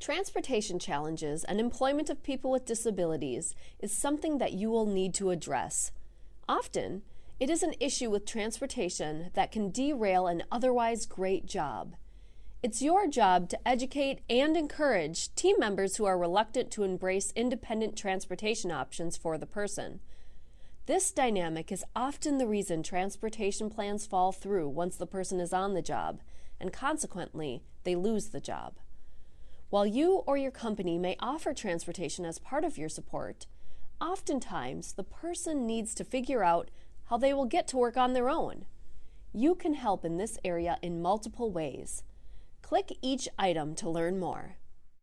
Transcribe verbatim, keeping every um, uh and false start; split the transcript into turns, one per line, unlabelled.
Transportation challenges and employment of people with disabilities is something that you will need to address. Often, it is an issue with transportation that can derail an otherwise great job. It's your job to educate and encourage team members who are reluctant to embrace independent transportation options for the person. This dynamic is often the reason transportation plans fall through once the person is on the job, and consequently, they lose the job. While you or your company may offer transportation as part of your support, oftentimes the person needs to figure out how they will get to work on their own. You can help in this area in multiple ways. Click each item to learn more.